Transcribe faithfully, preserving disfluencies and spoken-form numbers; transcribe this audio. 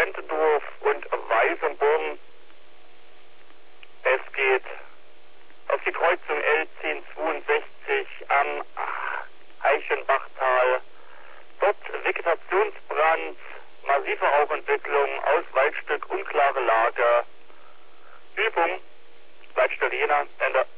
Wentendorf und Weißenborn. Es geht auf die Kreuzung L zehn zweiundsechzig am Eichenbachtal. Dort Vegetationsbrand, massive Rauchentwicklung aus Waldstück, unklare Lage. Übung, Waldstück Jena, Ende.